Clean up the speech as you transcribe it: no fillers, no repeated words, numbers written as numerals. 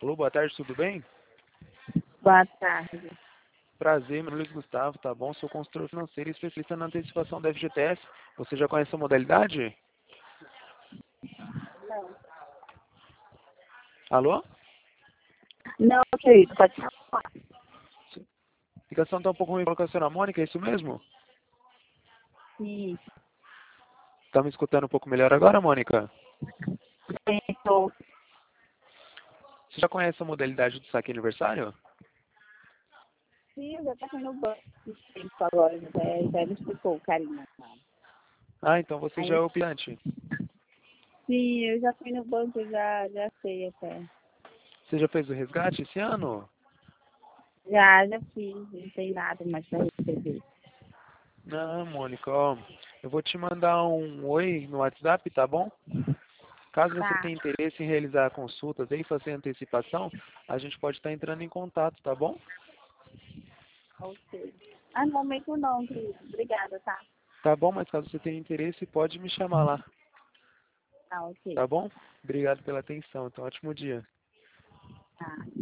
Alô, boa tarde, tudo bem? Boa tarde. Prazer, meu nome é Luiz Gustavo, tá bom? Sou consultor financeiro e especialista na antecipação da FGTS. Você já conhece a modalidade? Não. Alô? Não, querido, pode falar. A ligação tá um pouco ruim com a senhora Mônica, é isso mesmo? Sim, Tá me escutando um pouco melhor agora, Mônica? estou. Você já conhece a modalidade do saque aniversário? Sim, eu já estou no banco de tempo agora, já me explicou, Karina. Ah, então você já é Aí, optante. sim, eu já fui no banco, eu já sei até. Você já fez o resgate esse ano? Já fiz, não tem nada mais para receber. Não, Mônica, ó, eu vou te mandar um oi no WhatsApp, tá bom? Caso você Tá, tenha interesse em realizar consultas e fazer antecipação, a gente pode estar entrando em contato, tá bom? ok. Ah, no momento não, querido. Obrigada, tá? Tá bom, mas caso você tenha interesse, pode me chamar lá, Tá, ok. tá bom? Obrigado pela atenção, então ótimo dia. Tá.